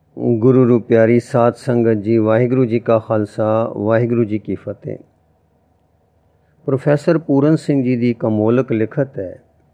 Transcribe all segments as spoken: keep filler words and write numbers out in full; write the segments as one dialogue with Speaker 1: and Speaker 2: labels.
Speaker 1: गुरु रू प्यारी साध संगत जी, वाहिगुरु जी का खालसा, वाहिगुरु जी की फतेह। प्रोफैसर पूरन सिंह जी की कमोलक लिखत है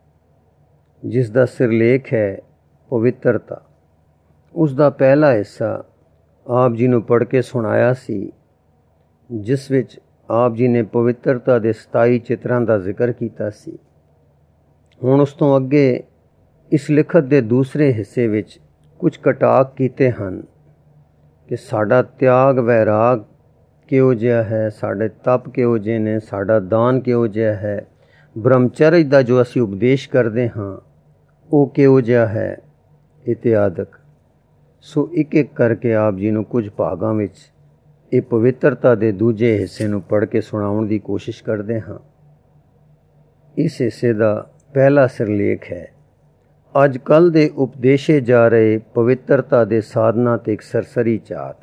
Speaker 1: जिसका सिरलेख है पवित्रता। उसका पहला हिस्सा आप जी नूं पढ़ के सुनाया सी, जिस विच आप जी ने पवित्रता के सताई चित्रां का जिक्र किया सी। हुण उस तो अगे इस लिखत के दूसरे हिस्से विच कुछ कटाक कीते हन कि साडा त्याग वैराग किहो जिहा है, साडे तप किहो जिहे ने, साडा दान किहो जिहा है, ब्रह्मचर्य का जो असी उपदेश करते हाँ वो किहो जिहा है इत्यादक। सो एक एक करके आप जी नूं कुछ भागां विच ये पवित्रता के दूजे हिस्से नूं पढ़ के सुणाउण की कोशिश करते हाँ। इस हिस्से का पहला सिरलेख है अजकल दे उपदेशे जा रहे पवित्रता के साधना ते एक सरसरी चाहत।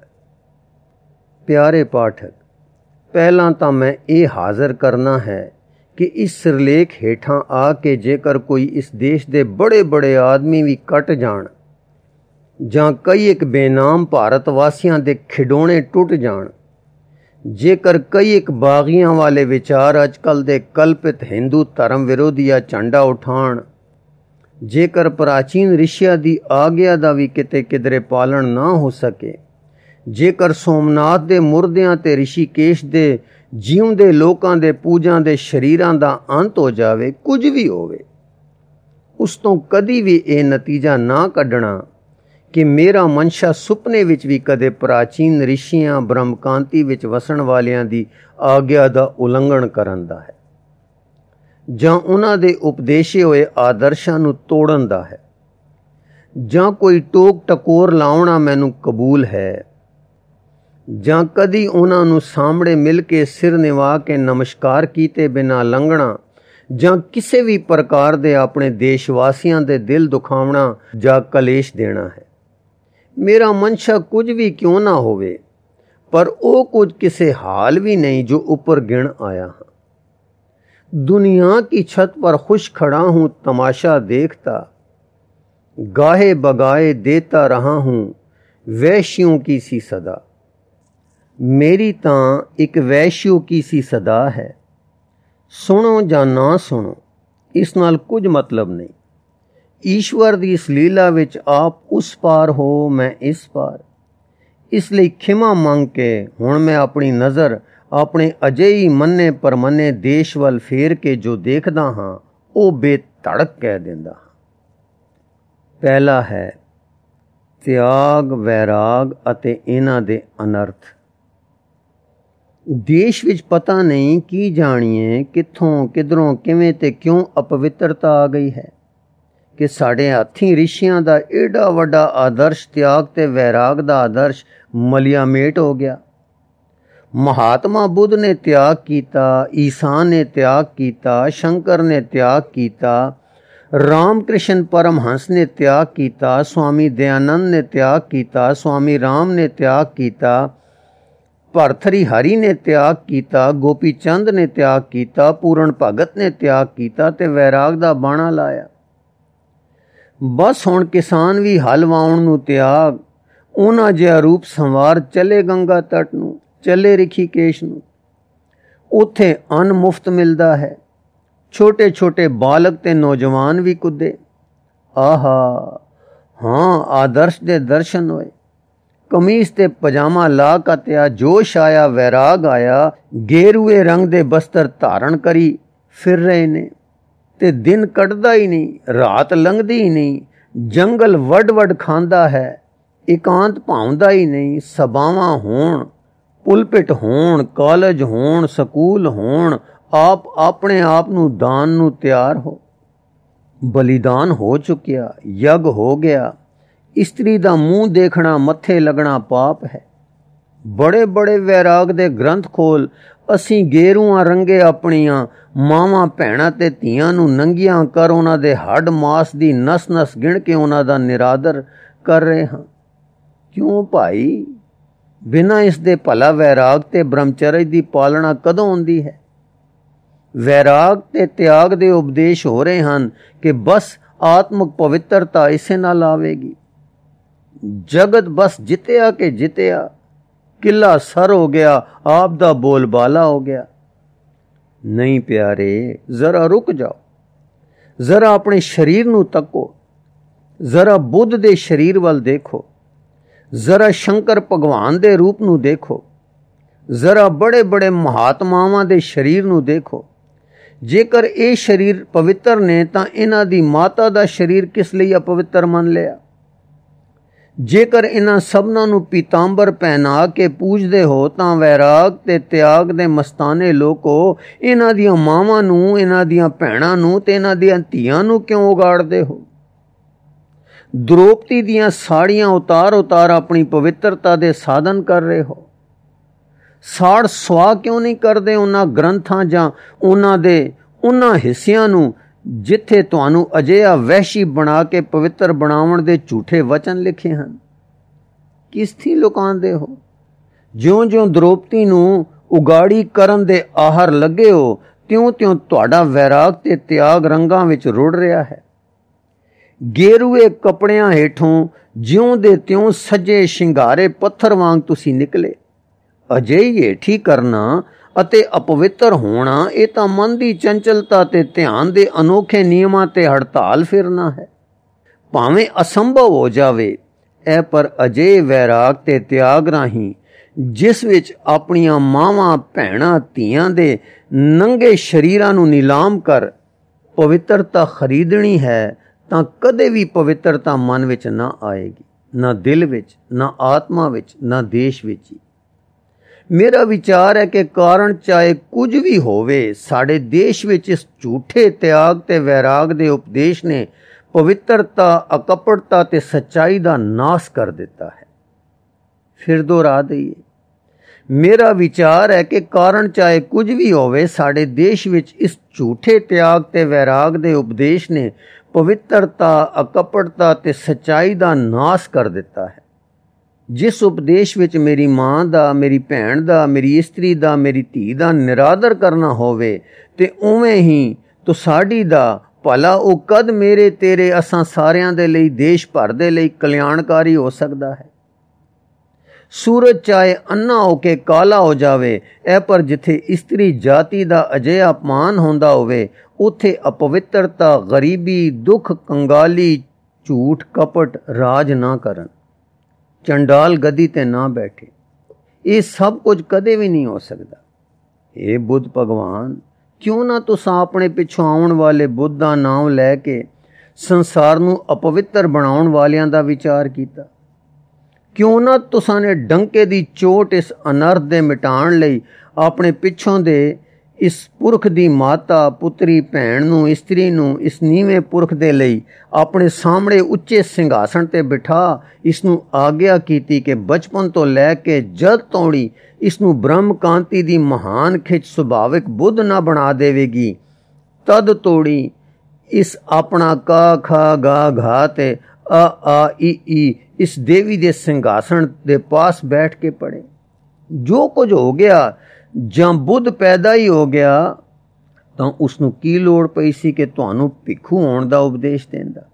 Speaker 1: प्यारे पाठक, पहला तो मैं ये हाज़र करना है कि इस सिरलेख हेठां आके जेकर कोई इस देश के बड़े बड़े आदमी भी कट जाण जां कई एक बेनाम भारत वासियां दे खिडौने टुट जाण, जेकर कई एक बागियां वाले विचार अजकल दे कल्पित हिंदू धर्म विरोधिया झंडा उठाण, जेकर प्राचीन ऋषिया की आग्या का भी किते किधरे पालन ना हो सके, जेकर सोमनाथ के मुरदियां ते ऋषिकेश के जीवंदे लोकां दे पूजा के शरीरां दा अंत हो जावे, कुछ भी होवे, उस तो कदी भी ये नतीजा ना कढ़ना कि मेरा मनशा सुपने विच भी कदे प्राचीन ऋषियां ब्रह्मकांति विच वसण वालियां दी आग्या का उलंघन करन दा है जां उन्हां दे उपदेशे होए आदर्शां नूं तोड़न दा है, जां कोई टोक टकोर लाउणा मैनूं कबूल है, जां कदी उन्हां नूं सामणे मिल के सिर निवा के नमस्कार कीते बिना लंघना, जां किसी भी प्रकार दे अपने देशवासियां दे दिल दुखावना जां कलेश देना है। मेरा मनशा कुछ भी क्यों ना होवे, पर ओ कुछ किसे हाल भी नहीं जो ऊपर गिण आया हाँ। दुनिया की छत पर खुश खड़ा हूं तमाशा देखता, गाहे बगाए देता रहा हूं वैश्यों की सी सदा। मेरी तां एक वैश्यों की सी सदा है, सुनो या ना सुनो इस नाल कुछ मतलब नहीं। ईश्वर दी इस लीला विच आप उस पार हो, मैं इस पार, इसलिए खिमा मंग के हुण मैं अपनी नज़र अपने अजेही मन्ने परमन्ने देश वल फेर के जो देखदा हाँ वो बेधड़क कह देंदा हाँ। पहला है त्याग वैराग अते इन्हां दे अनर्थ। देश विच पता नहीं की जाणीए कित्थों किधरों किवें ते क्यों अपवित्रता आ गई है कि साढ़े हाथी ऋषियां दा एडा वड्डा आदर्श त्याग ते वैराग दा आदर्श मलियामेट हो गया। महात्मा बुद्ध ने त्याग किया, ईसा ने त्याग किया, शंकर ने त्याग किया, रामकृष्ण परमहंस ने त्याग किया, स्वामी दयानंद ने त्याग किया, स्वामी राम ने त्याग किया, भरथरी हरि ने त्याग किया, गोपी चंद ने त्याग किया, पूरण भगत ने त्याग किया ते वैराग दा बाणा लाया। बस हुण किसान भी हल वाउण नूं त्याग, उन्हां जिहा रूप संवार चले गंगा तट नूं, चले ऋषिकेश नूं, उत्थे अन्न मुफ्त मिलदा है, छोटे छोटे बालक ते नौजवान भी कुदे। आहा हाँ, आदर्श दे दर्शन होए, कमीज ते पजामा ला कत्या जोश आया, वैराग आया, गेरुए रंग दे बस्तर धारण करी फिर रहे ने ते दिन कटदा ही नहीं, रात लंघदी ही नहीं, जंगल वड वड खांदा है, एकांत भाउंदा ही नहीं, सभावां होण, पुलपिट होण, कॉलेज होण, सकूल होण, आप अपने आप नूं दान नूं तैयार हो। बलिदान हो चुकिया, यज्ञ हो गया, इस्त्री दा मूँह देखना मत्थे लगना पाप है। बड़े बड़े वैराग दे ग्रंथ खोल, असीं गेरुआं रंगे अपनियां मावां भैणां ते धीआं नूं नंगियां कर उन्हां दे हड्ड मास दी नस नस गिण के उन्हां दा निरादर कर रहे हां। क्यों भाई, बिना इस दे भला वैराग ते ब्रह्मचर्य दी पालना कदों हुंदी है? वैराग ते त्याग दे उपदेश हो रहे हैं कि बस आत्मक पवित्रता इसे नाल आवेगी। जगत बस जितया के जितया, किला सर हो गया, आप दा बोलबाला हो गया। नहीं प्यारे, जरा रुक जाओ, जरा अपने शरीर नू तको, जरा बुद्ध दे शरीर वाल देखो, जरा शंकर भगवान दे रूप नू देखो, जरा बड़े बड़े महात्मावां दे शरीर नू देखो। जेकर ये शरीर पवित्र ने तां इन्हां दी माता दा शरीर किस लिए अपवित्र मन लिया? जेकर इन्हां सबनां नू पीतांबर पहना के पूजदे हो तां वैराग ते त्याग दे मस्ताने लोको इन्हां दियां मावां नू, इन्हां दियां भैणां नू ते इन्हां दियां धीआं नू क्यों उगाड़दे हो? द्रौपदी दियां साड़ियां उतार उतार अपनी पवित्रता दे साधन कर रहे हो। साड़ सुआ क्यों नहीं करदे उन्हां ग्रंथां जां उन्हां दे उन्हां हिस्सियां नू जिथे तुहानू अजिहा वहशी बना के पवित्र बनावण दे झूठे वचन लिखे हन? किस थी लुकांदे हो? ज्यों ज्यों द्रौपदी नू उगाड़ी करन दे आहर लगे हो त्यों त्यों तुहाडा वैराग ते त्याग रंगां विच रुड़ रहा है। गेरुए कपड़ियां हेठों ज्यों दे त्यों सजे शिंगारे पत्थर वांग तुसी निकले। अजਿਹੀ ਹੇਠੀ करना ਅਤੇ अपवित्र होना ਇਹ ਤਾਂ ਮਨ ਦੀ ਚੰਚਲਤਾ ਤੇ ਧਿਆਨ ਦੇ ਅਨੋਖੇ ਨਿਯਮਾਂ ਤੇ ਹੜਤਾਲ ਫਿਰਨਾ ਹੈ। ਭਾਵੇਂ ਅਸੰਭਵ ਹੋ ਜਾਵੇ ਇਹ ਪਰ ਅਜਿਹੇ ਵੈਰਾਗ ਤੇ ਤਿਆਗ ਰਾਹੀਂ ਜਿਸ ਵਿੱਚ ਆਪਣੀਆਂ ਮਾਵਾਂ ਭੈਣਾਂ ਧੀਆਂ ਦੇ ਨੰਗੇ ਸ਼ਰੀਰਾਂ ਨੂੰ ਨਿਲਾਮ ਕਰ ਪਵਿੱਤਰਤਾ ਖਰੀਦਣੀ ਹੈ ਤਾਂ ਕਦੇ ਵੀ ਪਵਿੱਤਰਤਾ ਮਨ ਵਿੱਚ ਨਾ ਆਏਗੀ, ਨਾ ਦਿਲ ਵਿੱਚ, ਨਾ ਆਤਮਾ ਵਿੱਚ, ਨਾ ਦੇਸ਼ ਵਿੱਚ ਹੀ। मेरा विचार है कि कारण चाहे कुछ भी होवे, साढ़े देश विच इस झूठे त्याग ते वैराग दे उपदेश ने पवित्रता, अकपटता ते सच्चाई दा नाश कर दिता है। फिर दोहरा दईए, मेरा विचार है कि कारण चाहे कुछ भी होवे, साढ़े देश विच इस झूठे त्याग ते वैराग दे उपदेश ने पवित्रता, अकपटता ते सच्चाई दा नाश कर दिता है। जिस उपदेश विच मेरी मां दा, मेरी भैण दा, मेरी इस्त्री दा, मेरी धी दा निरादर करना होवे ते उवें ही तुसाडी दा भला ਉਹ कद मेरे तेरे असां सारियां दे लई देश भर दे लई कल्याणकारी हो सकदा है। सूरज चाहे अन्ना होके काला हो जावे ऐ पर जिथे इस्त्री जाति दा अजिहा अपमान होंदा होवे उथे अपवित्रता, गरीबी, दुख, कंगाली, झूठ, कपट राज ना करन, चंडाल गदी ते ना बैठे। ये सब कुछ कदे भी नहीं हो सकता। ये बुद्ध भगवान, क्यों ना तुसां अपने पिछों आउण वाले बुद्ध दा नाम लैके संसार नू अपवित्र बनाउण वालियां दा विचार कीता? क्यों ना तुसां ने डंके दी चोट इस अनर्थ दे मिटाण लई अपने पिछों दे इस पुरख दी माता, पुत्री, भैण नू, इस्त्री नू इस नीवें पुरख दे लई अपने सामने उच्चे सिंघासन ते बिठा इसनू आग्या कीती कि बचपन तो लैके जद तोड़ी इसनू ब्रह्म कांति दी महान खिच सुभाविक बुद्ध ना बना देवेगी, तद तोड़ी इस अपना का खा गा घा ते आ आ ई ई इस देवी दे सिंघासन दे पास बैठ के पड़े। जो कुछ हो गया ਜਾਂ बुद्ध पैदा ही हो गया ਤਾਂ ਉਸਨੂੰ ਕੀ ਲੋੜ ਪਈ ਸੀ ਕਿ ਤੁਹਾਨੂੰ ਭਿੱਖੂ ਹੋਣ ਦਾ ਉਪਦੇਸ਼ ਦੇਣ ਦਾ?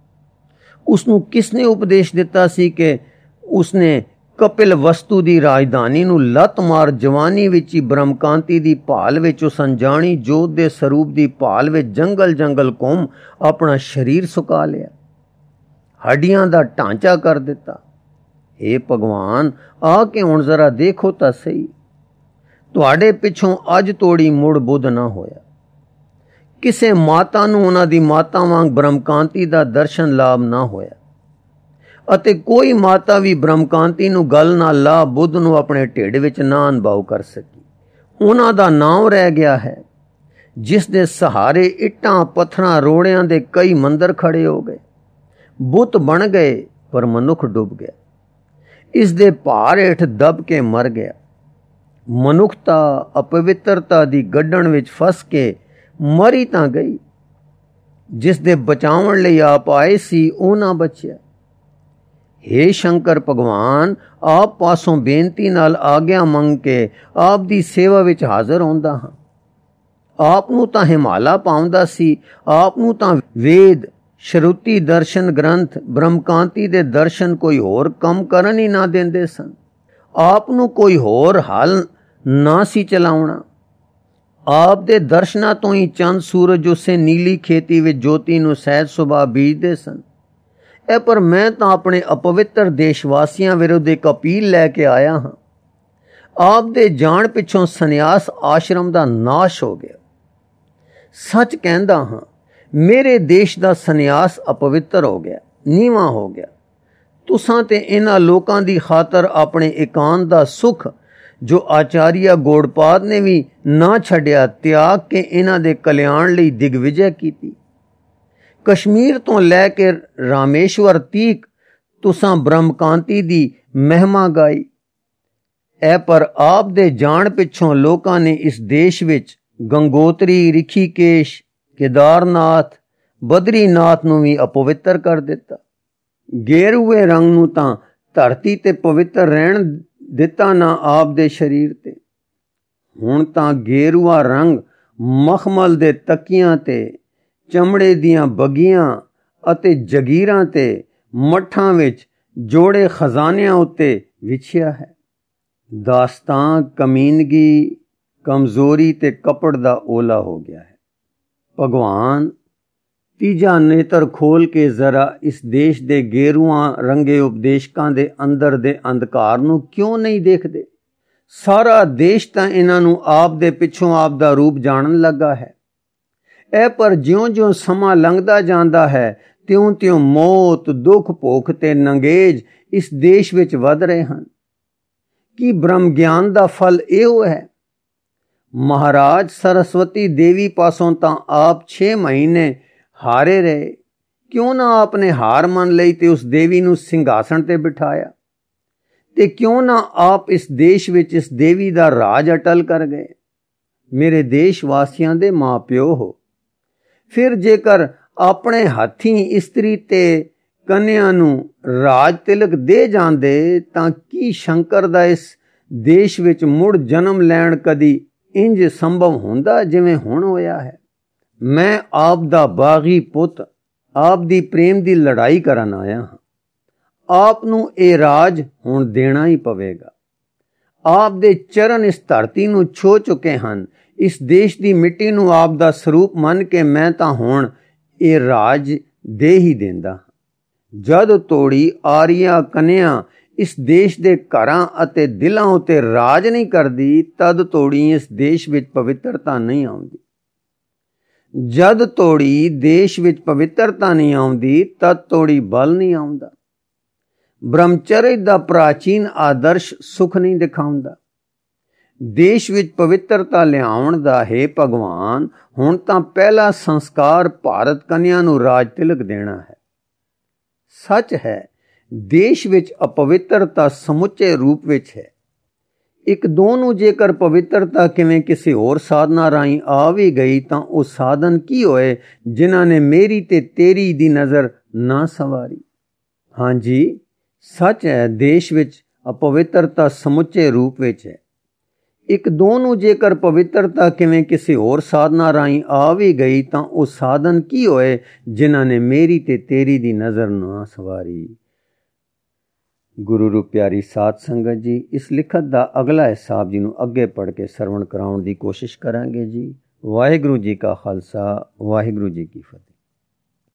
Speaker 1: ਉਸਨੂੰ ਕਿਸਨੇ ਉਪਦੇਸ਼ ਦਿੱਤਾ ਸੀ ਕਿ ਉਸਨੇ ਕਪਿਲ ਵਸਤੂ ਦੀ ਰਾਜਧਾਨੀ ਨੂੰ ਲੱਤ ਮਾਰ ਜਵਾਨੀ ਵਿੱਚ ਹੀ ਬ੍ਰਹਮਕਾਂਤੀ ਦੀ ਭਾਲ ਵਿੱਚ ਉਸ ਅਣਜਾਣੀ ਜੋਤ ਦੇ ਸਰੂਪ ਦੀ ਭਾਲ ਵਿੱਚ ਜੰਗਲ ਜੰਗਲ ਘੁੰਮ ਆਪਣਾ ਸਰੀਰ ਸੁਕਾ ਲਿਆ, ਹੱਡੀਆਂ ਦਾ ਢਾਂਚਾ ਕਰ ਦਿੱਤਾ। हे ਭਗਵਾਨ, ਆ ਕੇ ਹੁਣ ਜ਼ਰਾ ਦੇਖੋ ਤਾਂ ਸਹੀ, ਤੁਹਾਡੇ ਪਿੱਛੋਂ ਅੱਜ ਤੋੜੀ ਮੁੜ ਬੁੱਧ ਨਾ ਹੋਇਆ। ਕਿਸੇ ਮਾਤਾ ਨੂੰ ਉਹਨਾਂ ਦੀ ਮਾਤਾ ਵਾਂਗ ਬ੍ਰਹਮਕਾਂਤੀ ਦਾ ਦਰਸ਼ਨ ਲਾਭ ਨਾ ਹੋਇਆ ਅਤੇ ਕੋਈ ਮਾਤਾ ਵੀ ਬ੍ਰਹਮਕਾਂਤੀ ਨੂੰ ਗਲ ਨਾਲ ਲਾ ਬੁੱਧ ਨੂੰ ਆਪਣੇ ਢਿੱਡ ਵਿੱਚ ਨਾ ਅਨੁਭਵ ਕਰ ਸਕੀ। ਉਹਨਾਂ ਦਾ ਨਾਮ ਰਹਿ ਗਿਆ ਹੈ ਜਿਸ ਦੇ ਸਹਾਰੇ ਇੱਟਾਂ ਪੱਥਰਾਂ ਰੋੜਿਆਂ ਦੇ ਕਈ ਮੰਦਰ ਖੜੇ ਹੋ ਗਏ, ਬੁੱਤ ਬਣ ਗਏ ਪਰ ਮਨੁੱਖ ਡੁੱਬ ਗਿਆ, ਇਸ ਦੇ ਭਾਰ ਹੇਠ ਦਬ ਕੇ ਮਰ ਗਿਆ। ਮਨੁੱਖਤਾ ਅਪਵਿੱਤਰਤਾ ਦੀ ਗੱਡਣ ਵਿੱਚ ਫਸ ਕੇ ਮਰੀ ਤਾਂ ਗਈ, ਜਿਸ ਦੇ ਬਚਾਉਣ ਲਈ ਆਪ ਆਏ ਸੀ ਉਹ ਨਾ ਬਚਿਆ। हे ਸ਼ੰਕਰ ਭਗਵਾਨ, ਆਪ ਪਾਸੋਂ ਬੇਨਤੀ ਨਾਲ ਆਗਿਆ ਮੰਗ ਕੇ ਆਪ ਦੀ ਸੇਵਾ ਵਿੱਚ ਹਾਜ਼ਰ ਹੁੰਦਾ ਹਾਂ। ਆਪ ਨੂੰ ਤਾਂ ਹਿਮਾਲਾ ਪਾਉਂਦਾ ਸੀ, ਆਪ ਨੂੰ ਤਾਂ ਵੇਦ, ਸ਼ਰੂਤੀ ਦਰਸ਼ਨ ਗ੍ਰੰਥ ਬ੍ਰਹਮਕਾਂਤੀ ਦੇ ਦਰਸ਼ਨ ਕੋਈ ਹੋਰ ਕੰਮ ਕਰਨ ਹੀ ਨਾ ਦਿੰਦੇ ਸਨ। ਆਪ ਨੂੰ ਕੋਈ ਹੋਰ ਹੱਲ ਨਾ ਸੀ ਚਲਾਉਣਾ। ਆਪ ਦੇ ਦਰਸ਼ਨਾਂ ਤੋਂ ਹੀ ਚੰਦ ਸੂਰਜ ਉਸੇ ਨੀਲੀ ਖੇਤੀ ਵਿੱਚ ਜੋਤੀ ਨੂੰ ਸਹਿਜ ਸੁਭਾਅ ਬੀਜਦੇ ਸਨ। ਇਹ ਪਰ ਮੈਂ ਤਾਂ ਆਪਣੇ ਅਪਵਿੱਤਰ ਦੇਸ਼ ਵਾਸੀਆਂ ਵਿਰੁੱਧ ਇੱਕ ਅਪੀਲ ਲੈ ਕੇ ਆਇਆ ਹਾਂ। ਆਪ ਦੇ ਜਾਣ ਪਿੱਛੋਂ ਸੰਨਿਆਸ ਆਸ਼ਰਮ ਦਾ ਨਾਸ਼ ਹੋ ਗਿਆ। ਸੱਚ ਕਹਿੰਦਾ ਹਾਂ, ਮੇਰੇ ਦੇਸ਼ ਦਾ ਸੰਨਿਆਸ ਅਪਵਿੱਤਰ ਹੋ ਗਿਆ, ਨੀਵਾਂ ਹੋ ਗਿਆ। ਤੁਸਾਂ ਤੇ ਇਹਨਾਂ ਲੋਕਾਂ ਦੀ ਖਾਤਰ ਆਪਣੇ ਇਕਾਂਤ ਦਾ ਸੁੱਖ ਜੋ ਆਚਾਰੀਆ ਗੌੜਪਾਦ ਨੇ ਵੀ ਨਾ ਛੱਡਿਆ, ਤਿਆਗ ਕੇ ਇਹਨਾਂ ਦੇ ਕਲਿਆਣ ਲਈ ਦਿਗਵਿਜੈ ਕੀਤੀ। ਕਸ਼ਮੀਰ ਤੋਂ ਲੈ ਕੇ ਰਾਮੇਸ਼ਵਰ ਤੀਕ ਤੁਸਾਂ ਬ੍ਰਹਮਕਾਂਤੀ ਦੀ ਮਹਿਮਾ ਗਾਈ। ਇਹ ਪਰ ਆਪ ਦੇ ਜਾਣ ਪਿੱਛੋਂ ਲੋਕਾਂ ਨੇ ਇਸ ਦੇਸ਼ ਵਿੱਚ ਗੰਗੋਤਰੀ, ਰਿਖੀਕੇਸ਼, ਕੇਦਾਰਨਾਥ, ਬਦਰੀਨਾਥ ਨੂੰ ਵੀ ਅਪਵਿੱਤਰ ਕਰ ਦਿੱਤਾ। ਗੇਰੂਏ ਰੰਗ ਨੂੰ ਤਾਂ ਧਰਤੀ ਤੇ ਪਵਿੱਤਰ ਰਹਿਣ ਦਿੱਤਾ ਨਾ ਆਪ ਦੇ ਸਰੀਰ ਤੇ। ਹੁਣ ਤਾਂ ਗੇਰੂਆ ਰੰਗ ਮਖਮਲ ਦੇ ਤਕੀਆਂ ਤੇ, ਚਮੜੇ ਦੀਆਂ ਬੱਗੀਆਂ ਅਤੇ ਜਗੀਰਾਂ ਤੇ, ਮੱਠਾਂ ਵਿੱਚ ਜੋੜੇ ਖਜ਼ਾਨਿਆਂ ਉੱਤੇ ਵਿਛਿਆ ਹੈ। ਦਾਸਤਾਨ ਕਮੀਨਗੀ, ਕਮਜ਼ੋਰੀ ਤੇ ਕਪੜ ਦਾ ਓਲਾ ਹੋ ਗਿਆ ਹੈ। ਭਗਵਾਨ ਤੀਜਾ ਨੇਤਰ ਖੋਲ ਕੇ ਜ਼ਰਾ ਇਸ ਦੇਸ਼ ਦੇ ਗੇਰੂਆਂ ਰੰਗੇ ਉਪਦੇਸ਼ਕਾਂ ਦੇ ਅੰਦਰ ਦੇ ਅੰਧਕਾਰ ਨੂੰ ਕਿਉਂ ਨਹੀਂ ਦੇਖਦੇ? ਸਾਰਾ ਦੇਸ਼ ਤਾਂ ਇਹਨਾਂ ਨੂੰ ਆਪ ਦੇ ਪਿੱਛੋਂ ਆਪ ਦਾ ਰੂਪ ਜਾਣਨ ਲੱਗਾ ਹੈ। ਇਹ ਪਰ ਜਿਉਂ-ਜਿਉਂ ਸਮਾਂ ਲੰਘਦਾ ਜਾਂਦਾ ਹੈ, ਤਿਉਂ-ਤਿਉਂ ਮੌਤ, ਦੁੱਖ, ਭੁੱਖ ਤੇ ਨੰਗੇਜ ਇਸ ਦੇਸ਼ ਵਿੱਚ ਵੱਧ ਰਹੇ ਹਨ। ਕੀ ਬ੍ਰਹਮ ਗਿਆਨ ਦਾ ਫਲ ਇਹੋ ਹੈ? ਮਹਾਰਾਜ ਸਰਸਵਤੀ ਦੇਵੀ ਪਾਸੋਂ ਤਾਂ ਆਪ ਛੇ ਮਹੀਨੇ ਹਾਰੇ ਰਹੇ। ਕਿਉਂ ਨਾ ਆਪ ਨੇ ਹਾਰ ਮੰਨ ਲਈ ਤੇ ਉਸ ਦੇਵੀ ਨੂੰ ਸਿੰਘਾਸਣ ਤੇ ਬਿਠਾਇਆ? ਤੇ ਕਿਉਂ ਨਾ ਆਪ ਇਸ ਦੇਸ਼ ਵਿੱਚ ਇਸ ਦੇਵੀ ਦਾ ਰਾਜ ਅਟਲ ਕਰ ਗਏ? ਮੇਰੇ ਦੇਸ਼ ਵਾਸੀਆਂ ਦੇ ਮਾਂ ਪਿਓ ਹੋ, ਫਿਰ ਜੇਕਰ ਆਪਣੇ ਹੱਥੀਂ ਇਸਤਰੀ ਤੇ ਕੰਨਿਆ ਨੂੰ ਰਾਜ ਤਿਲਕ ਦੇ ਜਾਂਦੇ ਤਾਂ ਕੀ ਸ਼ੰਕਰ ਦਾ ਇਸ ਦੇਸ਼ ਵਿੱਚ ਮੁੜ ਜਨਮ ਲੈਣ ਕਦੀ ਇੰਜ ਸੰਭਵ ਹੁੰਦਾ ਜਿਵੇਂ ਹੁਣ ਹੋਇਆ ਹੈ? ਮੈਂ ਆਪ ਦਾ ਬਾਗੀ ਪੁੱਤ, ਆਪ ਦੀ ਪ੍ਰੇਮ ਦੀ ਲੜਾਈ ਕਰਨ ਆਇਆ ਹਾਂ। ਆਪ ਨੂੰ ਇਹ ਰਾਜ ਹੁਣ ਦੇਣਾ ਹੀ ਪਵੇਗਾ। ਆਪ ਦੇ ਚਰਨ ਇਸ ਧਰਤੀ ਨੂੰ ਛੋ ਚੁੱਕੇ ਹਨ। ਇਸ ਦੇਸ਼ ਦੀ ਮਿੱਟੀ ਨੂੰ ਆਪ ਦਾ ਸਰੂਪ ਮੰਨ ਕੇ ਮੈਂ ਤਾਂ ਹੁਣ ਇਹ ਰਾਜ ਦੇ ਹੀ ਦਿੰਦਾ। ਜਦ ਤੋੜੀ ਆਰੀਆ ਕਨਿਆ ਇਸ ਦੇਸ਼ ਦੇ ਘਰਾਂ ਅਤੇ ਦਿਲਾਂ ਉੱਤੇ ਰਾਜ ਨਹੀਂ ਕਰਦੀ, ਤਦ ਤੋੜੀ ਇਸ ਦੇਸ਼ ਵਿੱਚ ਪਵਿੱਤਰਤਾ ਨਹੀਂ ਆਉਂਦੀ। ਜਦ ਤੋੜੀ ਦੇਸ਼ ਵਿੱਚ ਪਵਿੱਤਰਤਾ ਨਹੀਂ ਆਉਂਦੀ, ਤਦ ਤੋੜੀ ਬਲ ਨਹੀਂ ਆਉਂਦਾ। ਬ੍ਰਹਮਚਰਜ ਦਾ ਪ੍ਰਾਚੀਨ ਆਦਰਸ਼ ਸੁਖ ਨਹੀਂ ਦਿਖਾਉਂਦਾ। ਦੇਸ਼ ਵਿੱਚ ਪਵਿੱਤਰਤਾ ਲਿਆਉਣ ਦਾ ਹੈ ਭਗਵਾਨ, ਹੁਣ ਤਾਂ ਪਹਿਲਾ ਸੰਸਕਾਰ ਭਾਰਤ ਕਨਿਆ ਨੂੰ ਰਾਜ ਤਿਲਕ ਦੇਣਾ ਹੈ। ਸੱਚ ਹੈ, ਦੇਸ਼ ਵਿੱਚ ਅਪਵਿੱਤਰਤਾ ਸਮੁੱਚੇ ਰੂਪ ਵਿੱਚ ਹੈ। ਇੱਕ ਦੋ ਨੂੰ ਜੇਕਰ ਪਵਿੱਤਰਤਾ ਕਿਵੇਂ ਕਿਸੇ ਹੋਰ ਸਾਧਨਾ ਰਾਹੀਂ ਆ ਵੀ ਗਈ ਤਾਂ ਉਹ ਸਾਧਨ ਕੀ ਹੋਏ ਜਿਨ੍ਹਾਂ ਨੇ ਮੇਰੀ ਤੇ ਤੇਰੀ ਦੀ ਨਜ਼ਰ ਨਾ ਸੰਵਾਰੀ? ਹਾਂਜੀ, ਸੱਚ ਹੈ, ਦੇਸ਼ ਵਿੱਚ ਅਪਵਿੱਤਰਤਾ ਸਮੁੱਚੇ ਰੂਪ ਵਿੱਚ ਹੈ। ਇੱਕ ਦੋ ਨੂੰ ਜੇਕਰ ਪਵਿੱਤਰਤਾ ਕਿਵੇਂ ਕਿਸੇ ਹੋਰ ਸਾਧਨਾ ਰਾਹੀਂ ਆ ਵੀ ਗਈ ਤਾਂ ਉਹ ਸਾਧਨ ਕੀ ਹੋਏ ਜਿਨ੍ਹਾਂ ਨੇ ਮੇਰੀ ਤੇ ਤੇਰੀ ਦੀ ਨਜ਼ਰ ਨਾ ਸੰਵਾਰੀ? ਗੁਰੂ ਰੂਪ ਪਿਆਰੀ ਸਾਧ ਸੰਗਤ ਜੀ, ਇਸ ਲਿਖਤ ਦਾ ਅਗਲਾ ਹਿੱਸਾ ਆਪ ਜੀ ਨੂੰ ਅੱਗੇ ਪੜ੍ਹ ਕੇ ਸਰਵਣ ਕਰਾਉਣ ਦੀ ਕੋਸ਼ਿਸ਼ ਕਰਾਂਗੇ ਜੀ। ਵਾਹਿਗੁਰੂ ਜੀ ਕਾ ਖਾਲਸਾ, ਵਾਹਿਗੁਰੂ ਜੀ ਕੀ ਫਤਿਹ।